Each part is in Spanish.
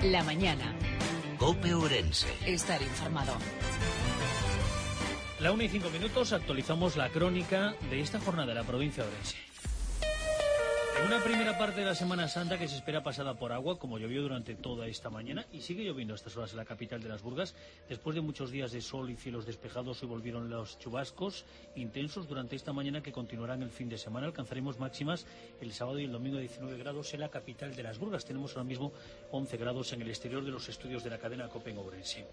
La mañana. COPE Ourense. Estar informado. La 1:05, actualizamos la crónica de esta jornada de la provincia de Ourense. En una primera parte de la Semana Santa que se espera pasada por agua, como llovió durante toda esta mañana, y sigue lloviendo a estas horas en la capital de las Burgas. Después de muchos días de sol y cielos despejados, hoy volvieron los chubascos intensos durante esta mañana que continuarán el fin de semana. Alcanzaremos máximas el sábado y el domingo de 19 grados en la capital de las Burgas. Tenemos ahora mismo 11 grados en el exterior de los estudios de la cadena COPE en Ourense.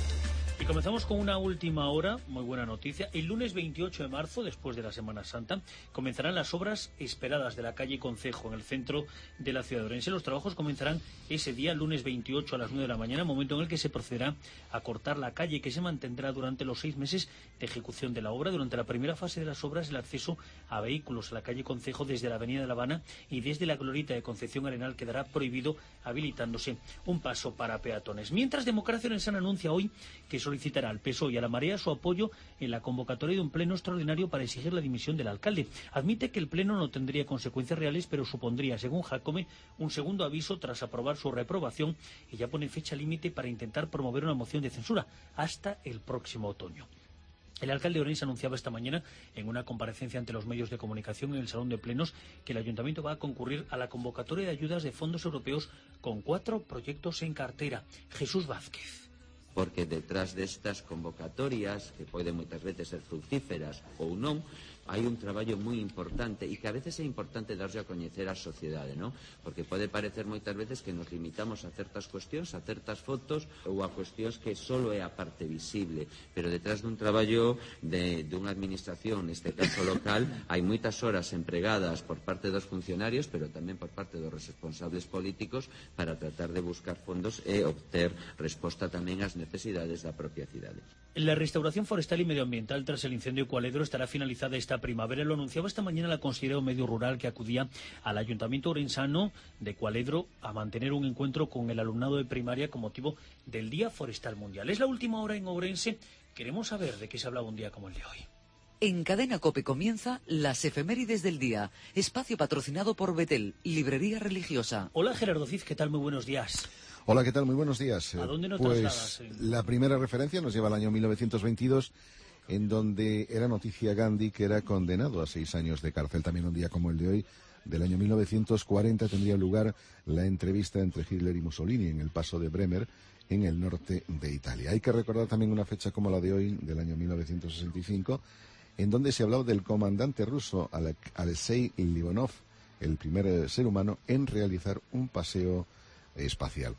Y comenzamos con una última hora, muy buena noticia. El lunes 28 de marzo, después de la Semana Santa, comenzarán las obras esperadas de la calle Concejo, en el centro de la ciudad de Ourense. Los trabajos comenzarán ese día, lunes 28 a las 9 de la mañana, momento en el que se procederá a cortar la calle, que se mantendrá durante los 6 meses de ejecución de la obra. Durante la primera fase de las obras, el acceso a vehículos a la calle Concejo desde la avenida de La Habana y desde la glorieta de Concepción Arenal quedará prohibido, habilitándose un paso para peatones. Mientras, Democracia Orensana anuncia hoy que solicitará al PSOE y a la Marea su apoyo en la convocatoria de un pleno extraordinario para exigir la dimisión del alcalde. Admite que el pleno no tendría consecuencias reales, pero supondría, según Jacome, un segundo aviso tras aprobar su reprobación, y ya pone fecha límite para intentar promover una moción de censura hasta el próximo otoño. El alcalde de Ourense anunciaba esta mañana en una comparecencia ante los medios de comunicación en el Salón de Plenos que el Ayuntamiento va a concurrir a la convocatoria de ayudas de fondos europeos con 4 proyectos en cartera. Jesús Vázquez. Porque detrás destas convocatorias, que poden moitas veces ser fructíferas ou non, hai un traballo moi importante e que a veces é importante darse a coñecer á sociedade, non? Porque pode parecer moitas veces que nos limitamos a certas cuestións, a certas fotos ou a cuestións que solo é a parte visible, pero detrás dun traballo dunha administración, neste caso local, hai moitas horas empregadas por parte dos funcionarios, pero tamén por parte dos responsables políticos para tratar de buscar fondos e obter resposta tamén ás necesidades da propia cidade. La restauración forestal y medioambiental tras el incendio de Cualedro estará finalizada esta primavera. Lo anunciaba esta mañana la consejera de Medio Rural, que acudía al Ayuntamiento orensano de Cualedro a mantener un encuentro con el alumnado de primaria con motivo del Día Forestal Mundial. Es la última hora en Ourense. Queremos saber de qué se hablaba un día como el de hoy. En Cadena COPE comienza las efemérides del día. Espacio patrocinado por Betel, librería religiosa. Hola Gerardo Cid, ¿qué tal? Muy buenos días. Hola, ¿qué tal? Muy buenos días. ¿A dónde nos trasladas? La primera referencia nos lleva al año 1922, en donde era noticia Gandhi, que era condenado a 6 años de cárcel. También un día como el de hoy, del año 1940, tendría lugar la entrevista entre Hitler y Mussolini en el paso de Bremer, en el norte de Italia. Hay que recordar también una fecha como la de hoy, del año 1965, en donde se hablaba del comandante ruso Alexei Livanov, el primer ser humano en realizar un paseo espacial.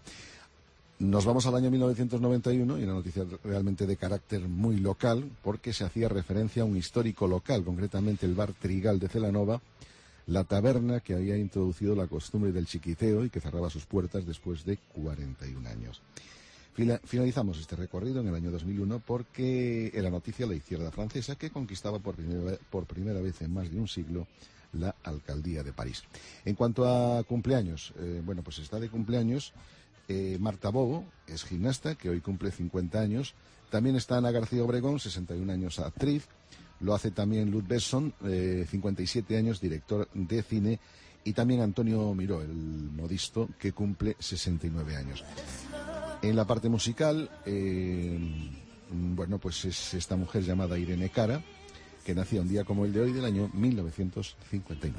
Nos vamos al año 1991 y una noticia realmente de carácter muy local, porque se hacía referencia a un histórico local, concretamente el bar Trigal de Celanova, la taberna que había introducido la costumbre del chiquiteo y que cerraba sus puertas después de 41 años. Finalizamos este recorrido en el año 2001 porque la noticia la izquierda francesa, que conquistaba por primera vez en más de un siglo la alcaldía de París. En cuanto a cumpleaños, pues está de cumpleaños Marta Bogo, es gimnasta, que hoy cumple 50 años. También está Ana García Obregón, 61 años, actriz. Lo hace también Luz Besson, 57 años, director de cine. Y también Antonio Miró, el modisto, que cumple 69 años. En la parte musical, pues es esta mujer llamada Irene Cara, que nacía un día como el de hoy del año 1959.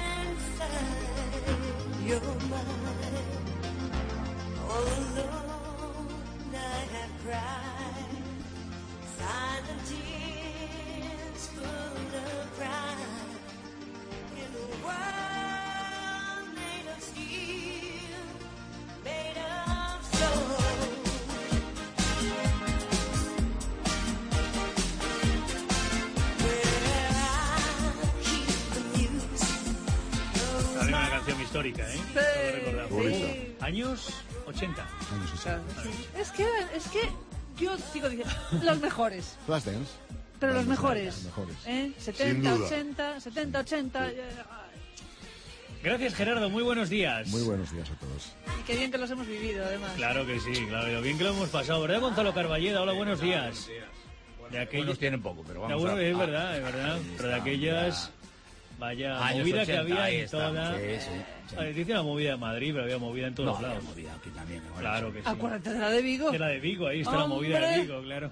Histórica, ¿eh? Sí. Años 80. Años 80. Es que yo sigo diciendo los mejores. Flashdance. Pero los mejores. 70, 80. Gracias, Gerardo. Muy buenos días. Muy buenos días a todos. Y qué bien que los hemos vivido, además. Claro que sí, claro. Bien que lo hemos pasado, ¿verdad, Gonzalo Carballeda? Hola, buenos días. De aquellos tienen poco, pero vamos es verdad. Pero de aquellas... Vaya Años movida 80, que había ahí en está. toda... Sí. Dice la movida de Madrid, pero había movida en todos lados. Había movida aquí también. Claro que sí. Acuérdate de la de Vigo. De la de Vigo, ahí está la movida de Vigo, claro.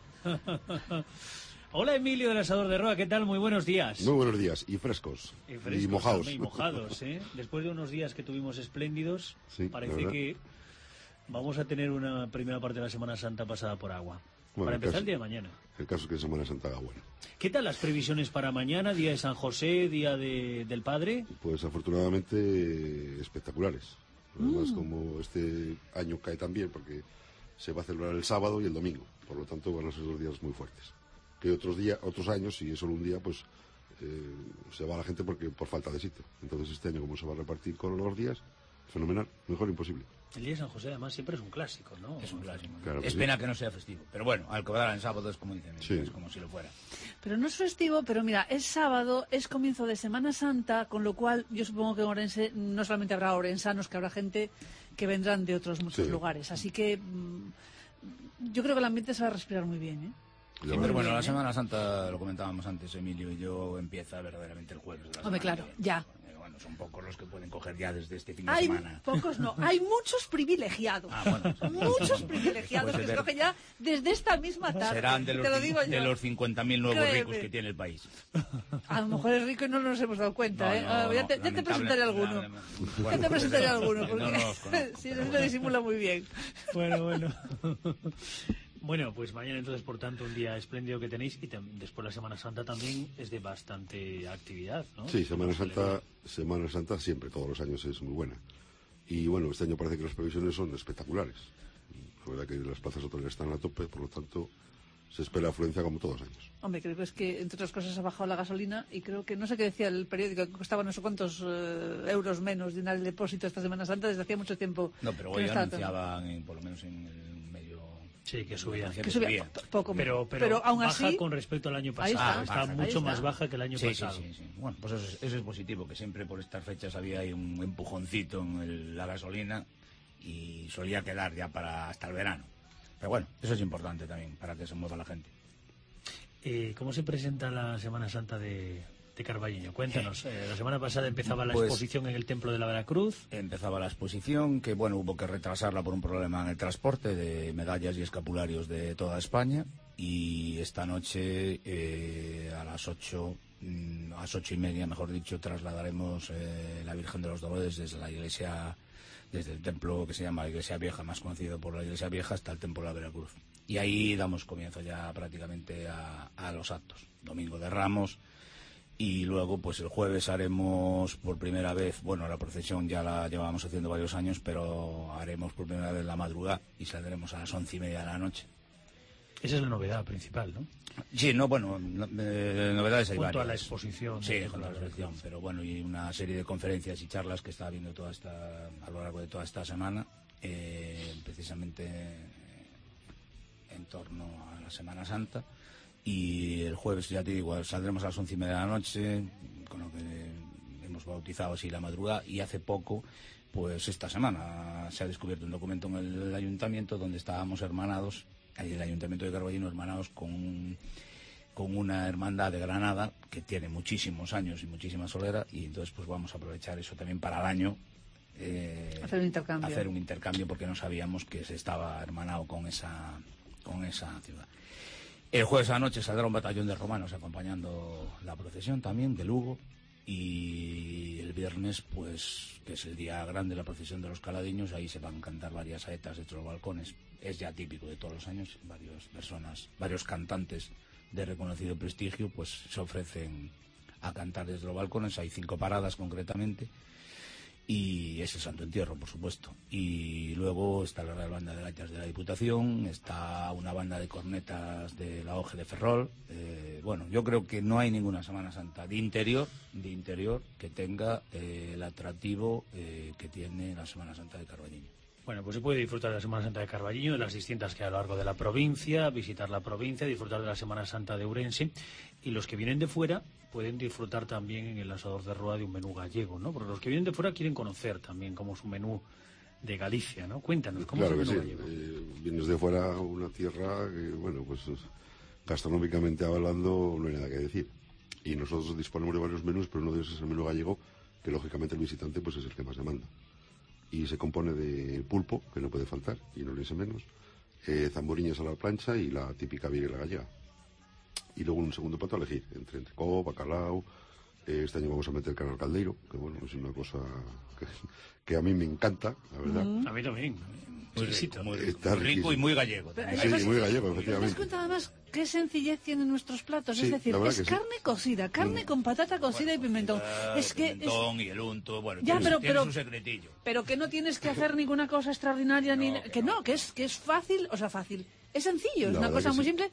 Hola Emilio del Asador de Roa, ¿qué tal? Muy buenos días. Muy buenos días, y frescos. Y mojados. Y mojados, ¿eh? Después de unos días que tuvimos espléndidos, Sí, parece que vamos a tener una primera parte de la Semana Santa pasada por agua. Bueno, para empezar el día de mañana. El caso es que Semana Santa haga buena. ¿Qué tal las previsiones para mañana, día de San José, día del Padre? Pues afortunadamente espectaculares. Además, como este año cae tan bien, porque se va a celebrar el sábado y el domingo. Por lo tanto, van a ser 2 días muy fuertes. Que otros años, si es solo un día, pues se va la gente por falta de sitio. Entonces este año, como se va a repartir con los días, fenomenal, mejor imposible. El día de San José, además, siempre es un clásico, ¿no? Es un clásico. Claro que es sí. pena que no sea festivo. Pero bueno, Alcobendas en sábado es como dicen, Sí. es como si lo fuera. Pero no es festivo, pero mira, es sábado, es comienzo de Semana Santa, con lo cual yo supongo que en Orense no solamente habrá orensanos, que habrá gente que vendrán de otros muchos Sí. lugares. Así que yo creo que el ambiente se va a respirar muy bien, ¿eh? Ya Sí, va. pero bueno, bien, la ¿eh? Semana Santa, lo comentábamos antes, Emilio y yo, empieza verdaderamente el jueves de la Hombre, semana claro, que viene. ya. Bueno, son pocos los que pueden coger ya desde este fin de Hay semana. pocos, no, hay muchos privilegiados. Bueno, Muchos privilegiados Pues que de- se cogen ya desde esta misma tarde. serán de te lo digo yo. los 50.000 nuevos Créeme. ricos que tiene el país. A lo mejor es rico y no nos hemos dado cuenta, ¿eh? Ya te presentaré alguno. Ya te presentaré alguno, porque No los conozco, si pero no bueno. lo disimula muy bien. Bueno. Bueno, pues mañana entonces, por tanto, un día espléndido que tenéis y después la Semana Santa también es de bastante actividad, ¿no? Sí, Semana Santa siempre, todos los años es muy buena. Y bueno, este año parece que las previsiones son espectaculares. La verdad que las plazas hoteleras están a tope, por lo tanto se espera afluencia como todos los años. Hombre, creo que es que, entre otras cosas, ha bajado la gasolina y creo que, no sé qué decía el periódico, que costaba no sé cuántos euros menos llenar el depósito esta Semana Santa desde hacía mucho tiempo. No, pero que hoy estaba tan- anunciaban, por lo menos en el medio... Sí, que subía. que subía poco. Pero aún baja así, con respecto al año ahí pasado. está, Está ahí mucho está. más baja que el año Sí. pasado. Bueno, pues eso es positivo, que siempre por estas fechas había ahí un empujoncito en la gasolina y solía quedar ya para hasta el verano. Pero bueno, eso es importante también, para que se mueva la gente. ¿Cómo se presenta la Semana Santa de Carballiño? Cuéntanos. La semana pasada empezaba la Pues- exposición en el Templo de la Veracruz. Empezaba la exposición, que bueno, hubo que retrasarla por un problema en el transporte de medallas y escapularios de toda España. Y esta noche, a las 8:30, mejor dicho, trasladaremos la Virgen de los Dolores desde la iglesia, desde el templo que se llama la Iglesia Vieja, más conocido por la Iglesia Vieja, hasta el Templo de la Veracruz. Y ahí damos comienzo ya prácticamente a los actos. Domingo de Ramos. Y luego, pues el jueves haremos por primera vez, bueno, la procesión ya la llevábamos haciendo varios años, pero haremos por primera vez la madrugada y saldremos a las 11:30 de la noche. Esa es la novedad principal, ¿no? Sí, no, bueno, novedades hay Junto varias. a la exposición. Sí, de junto a la exposición, pero bueno, y una serie de conferencias y charlas que está habiendo a lo largo de toda esta semana, precisamente en torno a la Semana Santa. Y el jueves, ya te digo, saldremos a las 11:30 de la noche, con lo que hemos bautizado así la madrugada. Y hace poco, pues esta semana, se ha descubierto un documento en el ayuntamiento donde estábamos hermanados, ahí el ayuntamiento de Carballino, hermanados con una hermandad de Granada que tiene muchísimos años y muchísima solera, y entonces pues vamos a aprovechar eso también para el año. hacer un intercambio. Hacer un intercambio, porque no sabíamos que se estaba hermanado con esa ciudad. El jueves a la noche saldrá un batallón de romanos acompañando la procesión también de Lugo, y el viernes, pues, que es el día grande de la procesión de los caladiños, ahí se van a cantar varias saetas de los balcones. Es ya típico de todos los años, varios cantantes de reconocido prestigio, pues se ofrecen a cantar desde los balcones. Hay 5 paradas concretamente. Y es el Santo Entierro, por supuesto. Y luego está la Real Banda de Gaitas de la Diputación, está una banda de cornetas de la OGE de Ferrol. Bueno, yo creo que no hay ninguna Semana Santa de interior que tenga el atractivo que tiene la Semana Santa de Carballiño. Bueno, pues se puede disfrutar de la Semana Santa de Carballiño, de las distintas que hay a lo largo de la provincia, visitar la provincia, disfrutar de la Semana Santa de Ourense, y los que vienen de fuera pueden disfrutar también en el Asador de Roa de un menú gallego, ¿no? Porque los que vienen de fuera quieren conocer también cómo es un menú de Galicia, ¿no? Cuéntanos, ¿cómo Claro es que el sí. menú gallego? Vienes de fuera, una tierra que, bueno, pues gastronómicamente hablando no hay nada que decir. Y nosotros disponemos de varios menús, pero uno de ellos es el menú gallego, que lógicamente el visitante pues es el que más demanda. Y se compone de pulpo, que no puede faltar, y no le menos, zamburiñas a la plancha y la típica viguela gallega. Y luego un segundo plato a elegir, entre entrecó, bacalao. Este año vamos a meter carne al caldeiro, que bueno, es una cosa que a mí me encanta, la verdad. A mí también. Muy Está rico y muy gallego. Sí, muy gallego, ¿Te das efectivamente. cuenta además qué sencillez tienen nuestros platos? Sí, es decir, la verdad es que sí. carne cocida, carne con patata cocida y pimentón. Es que Pimentón y el unto, bueno, Ya, tiene su secretillo. pero que no tienes que hacer ninguna cosa extraordinaria, que es fácil, fácil. Es sencillo, es La una verdad cosa que muy sí. simple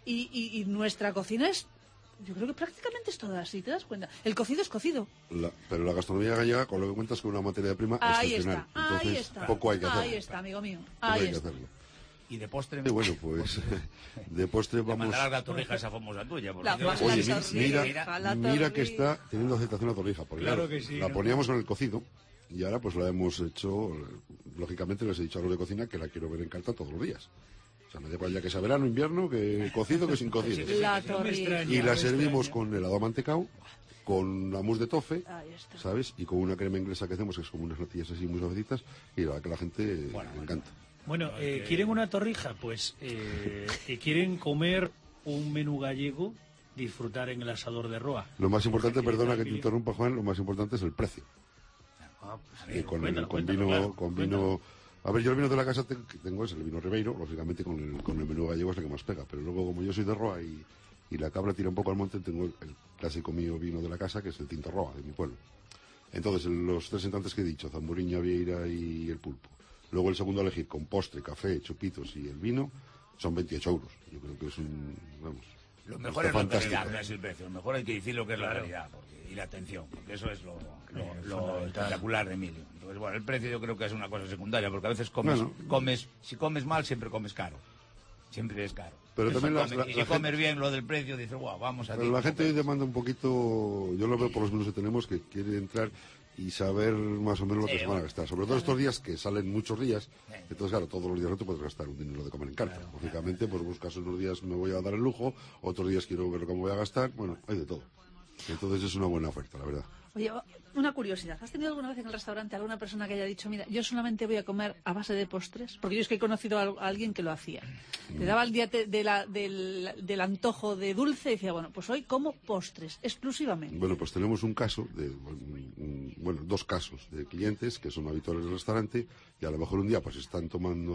y nuestra cocina es, yo creo que prácticamente es toda así, ¿te das cuenta? El cocido es cocido. Pero la gastronomía gallega, con lo que cuentas, con una materia prima Ahí excepcional. está, ahí Entonces, está. poco hay que hacer. Ahí está, amigo mío. Poco Ahí hay que está. hacerlo. Y de postre... Y bueno, pues de postre Te vamos... mandarás la torrija esa famosa tuya. Porque La yo- famosa Oye, torrija, la mira que torrija. está teniendo aceptación la torrija. Porque Claro que sí, la ¿no? poníamos con el cocido y ahora pues la hemos hecho... Lógicamente les he dicho a los de cocina que la quiero ver en carta todos los días. O sea, me da igual ya que sea verano, invierno, que cocido, que sin cocido. La No me torrija. extraña. Y la me servimos extraña. con helado mantecao, con la mousse de tofe, Ahí está. ¿sabes? Y con una crema inglesa que hacemos, que es como unas natillas así muy suavecitas, y la verdad que a la gente le encanta. Bueno, ¿quieren una torrija? Pues quieren comer un menú gallego, disfrutar en el asador de Roa. Lo más importante, Aquí perdona está que te Emilio. interrumpa, Juan, lo más importante es el precio. Ah, pues, Y con cuéntalo, vino, claro, con cuéntalo. vino... A ver, yo el vino de la casa que tengo es el vino Ribeiro, lógicamente con el menú gallego es el que más pega, pero luego como yo soy de Roa y la cabra tira un poco al monte, tengo el clásico mío vino de la casa, que es el tinto Roa, de mi pueblo. Entonces, los tres entrantes que he dicho, zamburiña, vieira y el pulpo. Luego el segundo a elegir con postre, café, chupitos y el vino, son 28 euros. Yo creo que es un... Vamos, Lo mejor es está la fantástico. calidad, no es el precio. Lo mejor hay que decir lo que es la calidad y la atención, porque eso es lo espectacular de Emilio. Entonces, bueno, el precio yo creo que es una cosa secundaria, porque a veces si comes mal, siempre comes caro. Siempre es caro. Pero también Si la si gente- comes bien lo del precio, dices, guau, vamos a... Pero la gente hoy demanda un poquito, yo lo veo por los menús que tenemos, que quiere entrar y saber más o menos lo que se van a gastar. Sobre todo estos días que salen muchos días, entonces claro, todos los días no te puedes gastar un dinero de comer en carta. Lógicamente, pues buscas unos días me voy a dar el lujo, otros días quiero ver cómo voy a gastar, bueno, hay de todo. Entonces es una buena oferta, la verdad. Oye, una curiosidad. ¿Has tenido alguna vez en el restaurante alguna persona que haya dicho, mira, yo solamente voy a comer a base de postres? Porque yo es que he conocido a alguien que lo hacía. Le daba el día del antojo de dulce y decía, bueno, pues hoy como postres, exclusivamente. Bueno, pues tenemos un caso, dos casos de clientes que son habituales del restaurante y a lo mejor un día pues están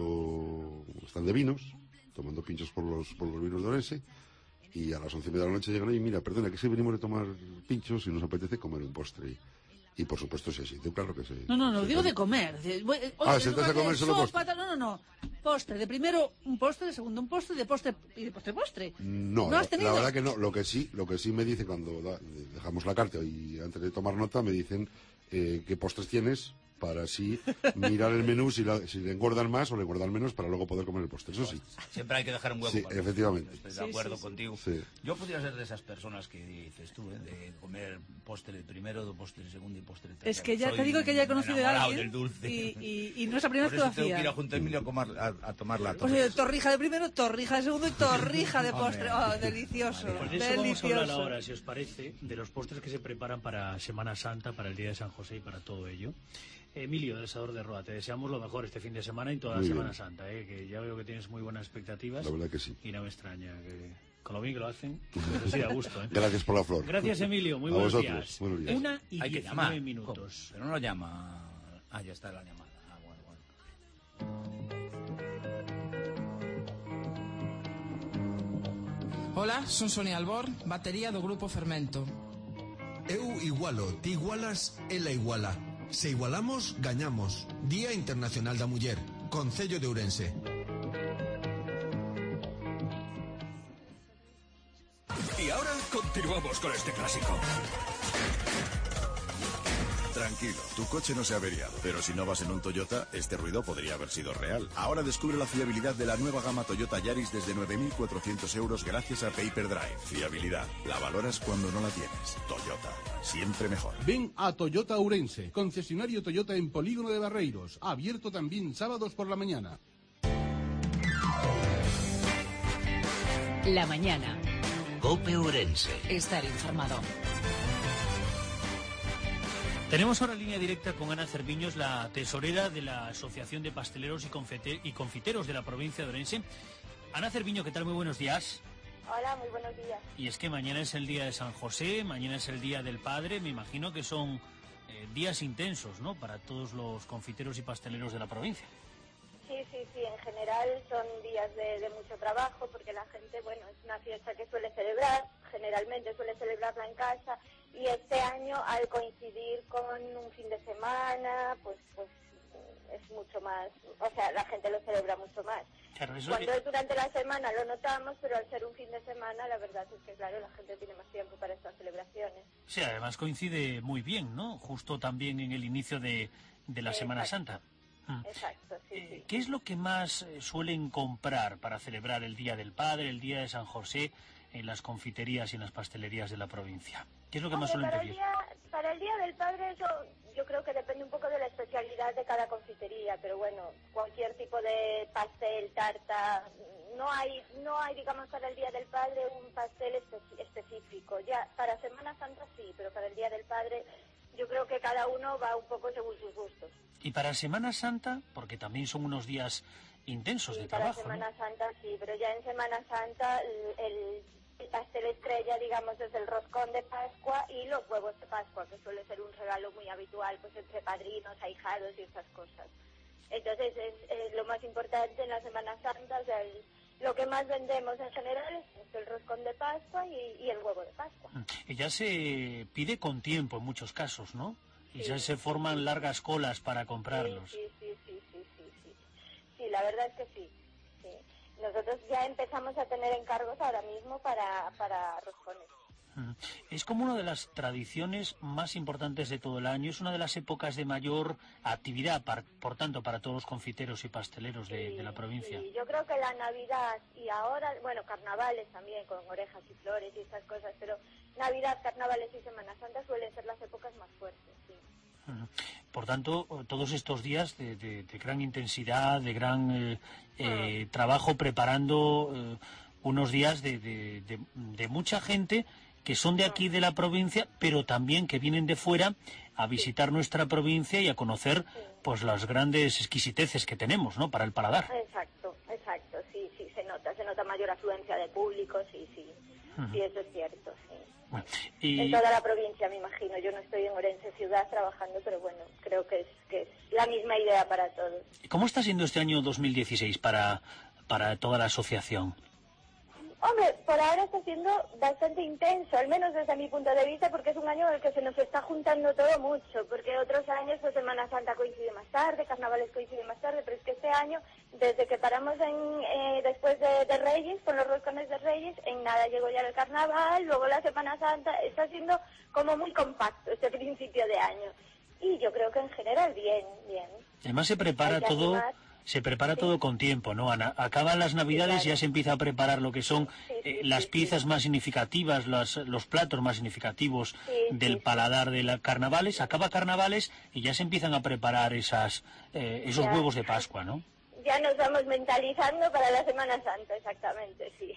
de vinos, tomando pinchos por los vinos de Orense, y a las 11:30 de la noche llegan y mira, perdona, que si venimos de tomar pinchos y nos apetece comer un postre. Y por supuesto sí, claro que sí. No, digo de comer. ¿sentarse a comer solo postre? No. Postre. De primero un postre, de segundo un postre, de postre postre. No, ¿No has tenido? la verdad que no. Lo que sí me dicen cuando dejamos la carta y antes de tomar nota me dicen qué postres tienes para así mirar el menú si le engordan más o le engordan menos para luego poder comer el postre. Eso sí. Siempre hay que dejar un hueco. Sí, para el efectivamente. postre. Estoy de acuerdo contigo. Sí. Yo podría ser de esas personas que dices tú, de comer postre primero, postre segundo y postre tercero. Es que ya Soy te digo que ya he conocido a enamorado alguien del dulce. y no es la primera Por vez que lo eso tengo que ir a hacía. junto a Emilio a tomar la Pues torre. torrija de primero, torrija de segundo y torrija de postre. Oh, delicioso. Pues de eso vamos a hablar Delicioso. ahora, si os parece, de los postres que se preparan para Semana Santa, para el Día de San José y para todo ello. Emilio, del Asador de Roa, te deseamos lo mejor este fin de semana y toda la Muy Semana bien. Santa, que ya veo que tienes muy buenas expectativas. La verdad que sí. Y no me extraña, que con lo bien que lo hacen, pero sí da gusto. Gracias por la flor. Gracias, Emilio, muy A buenos vosotros, días. buenos días. 1:19 Hay que llamar. minutos. Pero no lo llama. Ah, ya está la llamada. Ah, bueno. Hola, son Sonia Albor, batería do Grupo Fermento. Eu igualo, ti igualas, ela iguala. Se igualamos, gañamos. Día Internacional da Muller, Concello de Ourense. Y ahora continuamos con este clásico. Tranquilo, tu coche no se ha averiado, pero si no vas en un Toyota, este ruido podría haber sido real. Ahora descubre la fiabilidad de la nueva gama Toyota Yaris desde 9.400 euros gracias a Paper Drive. Fiabilidad, la valoras cuando no la tienes. Toyota, siempre mejor. Ven a Toyota Ourense, concesionario Toyota en Polígono de Barreiros, abierto también sábados por la mañana. La mañana. COPE Ourense. Estar informado. Tenemos ahora línea directa con Ana Cerviños, la tesorera de la Asociación de Pasteleros y Confiteros de la provincia de Ourense. Ana Cerviño, ¿qué tal? Muy buenos días. Hola, muy buenos días. Y es que mañana es el día de San José, mañana es el día del Padre. Me imagino que son días intensos, ¿no?, para todos los confiteros y pasteleros de la provincia. Sí, en general son días de mucho trabajo, porque la gente, bueno, es una fiesta que suele celebrar, generalmente suele celebrarla en casa, y este año, al coincidir con un fin de semana, pues es mucho más, o sea, la gente lo celebra mucho más. Claro, eso Cuando es durante la semana lo notamos, pero al ser un fin de semana, la verdad es que, claro, la gente tiene más tiempo para estas celebraciones. Sí, además coincide muy bien, ¿no?, justo también en el inicio de la Semana Santa. Exacto, sí. ¿Qué es lo que más suelen comprar para celebrar el Día del Padre, el Día de San José, en las confiterías y en las pastelerías de la provincia? ¿Qué es lo que más suelen pedir? Para el Día del Padre, eso yo creo que depende un poco de la especialidad de cada confitería, pero bueno, cualquier tipo de pastel, tarta, no hay, digamos, para el Día del Padre un pastel específico. Ya para Semana Santa sí, pero para el Día del Padre yo creo que cada uno va un poco según sus gustos. Y para Semana Santa, porque también son unos días intensos de trabajo, para Semana ¿no? Santa sí, pero ya en Semana Santa el pastel estrella, digamos, es el roscón de Pascua y los huevos de Pascua, que suele ser un regalo muy habitual, pues entre padrinos, ahijados y estas cosas. Entonces es lo más importante en la Semana Santa, o sea, lo que más vendemos en general es el roscón de Pascua y el huevo de Pascua. Y ya se pide con tiempo en muchos casos, ¿no? Y ya se forman largas colas para comprarlos. Sí, la verdad es que sí. Nosotros ya empezamos a tener encargos ahora mismo para roscones. Es como una de las tradiciones más importantes de todo el año, es una de las épocas de mayor actividad, por tanto, para todos los confiteros y pasteleros de la provincia. Sí, yo creo que la Navidad y ahora, bueno, carnavales también, con orejas y flores y estas cosas, pero Navidad, carnavales y Semana Santa suelen ser las épocas más fuertes, sí. Por tanto, todos estos días de gran intensidad, de gran trabajo preparando unos días de mucha gente que son de aquí de la provincia, pero también que vienen de fuera a visitar nuestra provincia y a conocer pues las grandes exquisiteces que tenemos, ¿no?, para el paladar. Exacto, sí, se nota mayor afluencia de público, sí, eso es cierto, sí. Bueno, y... En toda la provincia, me imagino. Yo no estoy en Ourense ciudad trabajando, pero bueno, creo que es la misma idea para todos. ¿Cómo está siendo este año 2016 para toda la asociación? Hombre, por ahora está siendo bastante intenso, al menos desde mi punto de vista, porque es un año en el que se nos está juntando todo mucho, porque otros años, pues Semana Santa coincide más tarde, Carnavales coincide más tarde, pero es que este año, desde que paramos después de Reyes, con los roscones de Reyes, en nada llegó ya el Carnaval, luego la Semana Santa, está siendo como muy compacto este principio de año. Y yo creo que en general bien. Además se prepara todo... Se prepara todo con tiempo, ¿no, Ana? Acaban las Navidades y ya se empieza a preparar lo que son las piezas más significativas, los platos más significativos del paladar de la Carnavales. Acaba Carnavales y ya se empiezan a preparar esos huevos de Pascua, ¿no? Ya nos vamos mentalizando para la Semana Santa, exactamente, sí.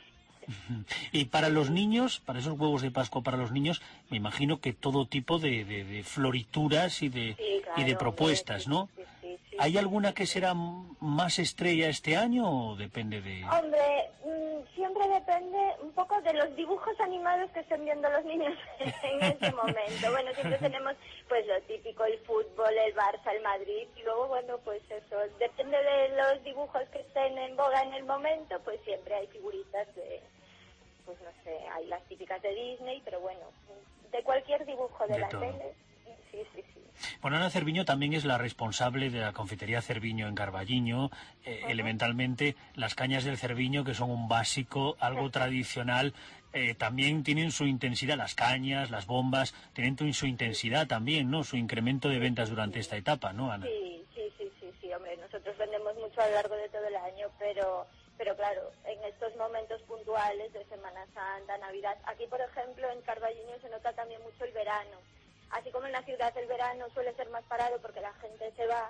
Y para los niños, para esos huevos de Pascua para los niños, me imagino que todo tipo de florituras y de propuestas, ¿no? ¿Hay alguna que será más estrella este año o depende de...? Hombre, siempre depende un poco de los dibujos animados que estén viendo los niños en ese momento. Bueno, siempre tenemos pues lo típico, el fútbol, el Barça, el Madrid, y luego, bueno, pues eso, depende de los dibujos que estén en boga en el momento, pues siempre hay figuritas de, pues no sé, hay las típicas de Disney, pero bueno, de cualquier dibujo de la tele, sí. Bueno, Ana Cerviño también es la responsable de la confitería Cerviño en Carballiño. Elementalmente, las cañas del Cerviño, que son un básico, algo tradicional, también tienen su intensidad. Las cañas, las bombas, tienen su intensidad también, ¿no? Su incremento de ventas durante esta etapa, ¿no, Ana? Sí, hombre, nosotros vendemos mucho a lo largo de todo el año, pero claro, en estos momentos puntuales de Semana Santa, Navidad, aquí, por ejemplo, en Carballiño se nota también mucho el verano. Así como en la ciudad el verano suele ser más parado porque la gente se va,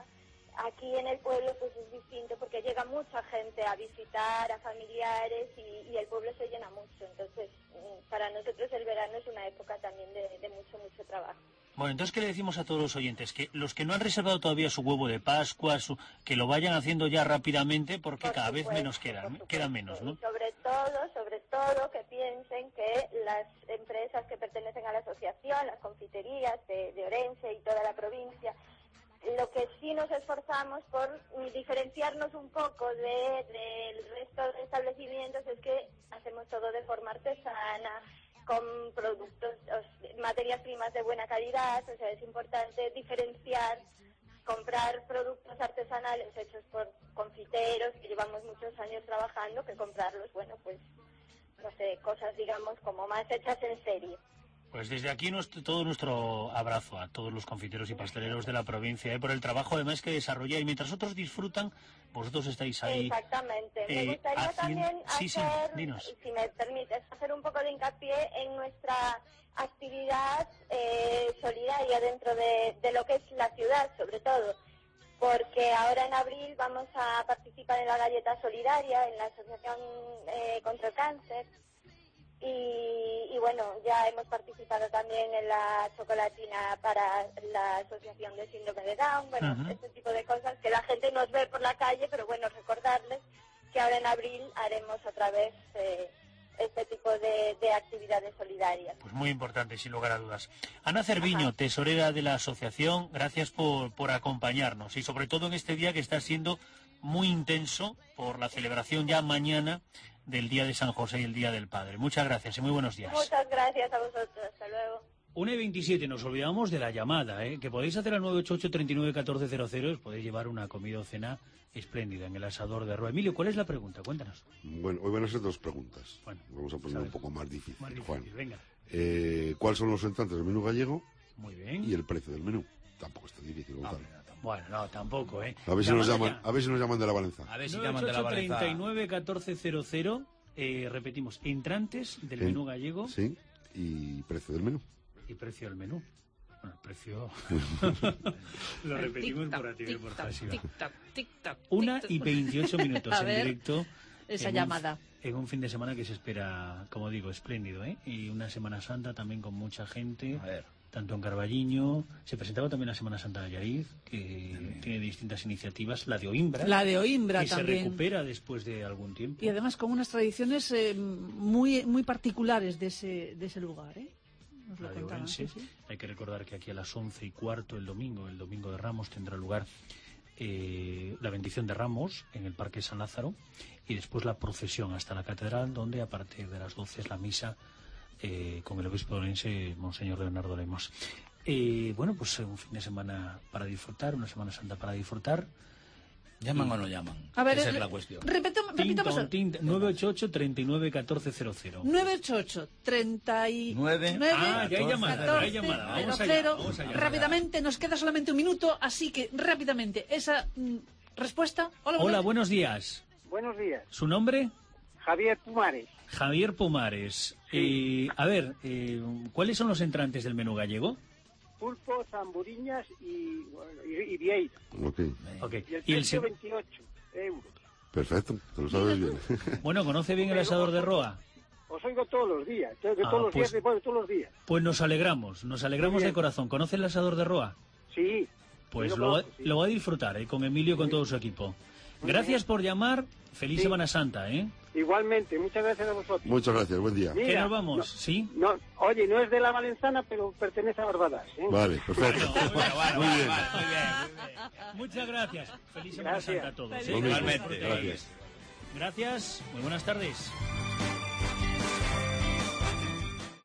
Aquí en el pueblo pues es distinto porque llega mucha gente a visitar, a familiares y el pueblo se llena mucho. Entonces, para nosotros el verano es una época también de mucho, mucho trabajo. Bueno, entonces, ¿qué le decimos a todos los oyentes? Que los que no han reservado todavía su huevo de Pascua, que lo vayan haciendo ya rápidamente porque cada vez menos quedan menos, ¿no? Y sobre todo, que piensen que las empresas que pertenecen a la asociación, las confiterías de Orense y toda la provincia, lo que sí nos esforzamos por diferenciarnos un poco del resto de establecimientos es que hacemos todo de forma artesana, con productos, materias primas de buena calidad. O sea, es importante diferenciar, comprar productos artesanales hechos por confiteros que llevamos muchos años trabajando, que comprarlos, bueno, pues, no sé, cosas, digamos, como más hechas en serie. Pues desde aquí todo nuestro abrazo a todos los confiteros y pasteleros de la provincia, por el trabajo además que desarrolláis. Mientras otros disfrutan, vosotros estáis ahí. Exactamente. Me gustaría también hacer, si me permites, hacer un poco de hincapié en nuestra actividad solidaria dentro de lo que es la ciudad, sobre todo, porque ahora en abril vamos a participar en la Galleta Solidaria, en la Asociación contra el Cáncer. Y bueno, ya hemos participado también en la chocolatina para la Asociación de Síndrome de Down, bueno, este tipo de cosas que la gente nos ve por la calle, pero bueno, recordarles que ahora en abril haremos otra vez este tipo de actividades solidarias. Pues muy importante, sin lugar a dudas. Ana Cerviño, tesorera de la asociación, gracias por acompañarnos y sobre todo en este día que está siendo muy intenso por la celebración ya mañana del Día de San José y el Día del Padre. Muchas gracias y muy buenos días. Muchas gracias a vosotros. Hasta luego. 1:27, nos olvidamos de la llamada, que podéis hacer al 988-39-1400, os podéis llevar una comida o cena espléndida en el Asador de Roa. Emilio, ¿cuál es la pregunta? Cuéntanos. Bueno, hoy van a ser dos preguntas. Bueno, vamos a poner un poco más difícil, Juan. Venga. ¿Cuáles son los entrantes del menú gallego? Muy bien. Y el precio del menú. Tampoco es tan difícil, Gonzalo. Bueno, no, tampoco, A ver si nos llaman de la Balenza. A ver si llaman de la Balenza. 988-39-1400, repetimos, entrantes del menú gallego. Sí, y precio del menú. Y precio del menú. Bueno, el precio lo repetimos por activa y por pasiva. 1:28 en directo. Esa llamada. En un fin de semana que se espera, como digo, espléndido, Y una Semana Santa también con mucha gente. A ver. Tanto en Carballiño, se presentaba también la Semana Santa de Allariz, que tiene distintas iniciativas, la de Oimbra. La de Oimbra que también. Se recupera después de algún tiempo. Y además con unas tradiciones muy muy particulares de ese lugar, Nos lo contaban, sí. Hay que recordar que aquí a las 11:15 el domingo de Ramos, tendrá lugar la bendición de Ramos en el Parque San Lázaro y después la procesión hasta la catedral, donde a partir de las 12 es la misa con el obispo orense, Monseñor Leonardo Lemos. Bueno, pues un fin de semana para disfrutar, una Semana Santa para disfrutar. ¿Llaman o no llaman? A ver, esa es la cuestión. Repitamos. 988-39-1400. 988-39. Ya hay llamada. Vamos allá. Rápidamente, nos queda solamente un minuto, así que rápidamente, esa respuesta. Hola, buenos días. Buenos días. ¿Su nombre? Javier Pumares. Javier Pumares. Sí. A ver, ¿cuáles son los entrantes del menú gallego? Pulpo, zamburiñas y vieira. Okay. Y el precio 28 euros. Perfecto, te lo sabes bien. Bueno, ¿conoce bien el Asador de Roa? Os oigo todos los días, todos los días. Pues nos alegramos de corazón. ¿Conoce el Asador de Roa? Sí. Pues lo va a disfrutar, con Emilio y con todo su equipo. Gracias por llamar. Feliz Semana Santa, Igualmente, muchas gracias a vosotros. Muchas gracias, buen día. ¿Qué nos vamos? ¿Sí? No, oye, no es de la Valenzana, pero pertenece a Barbadas. Vale, perfecto. Muy bien. Muchas gracias. Feliz Semana Santa a todos. Igualmente. Gracias. Muy buenas tardes.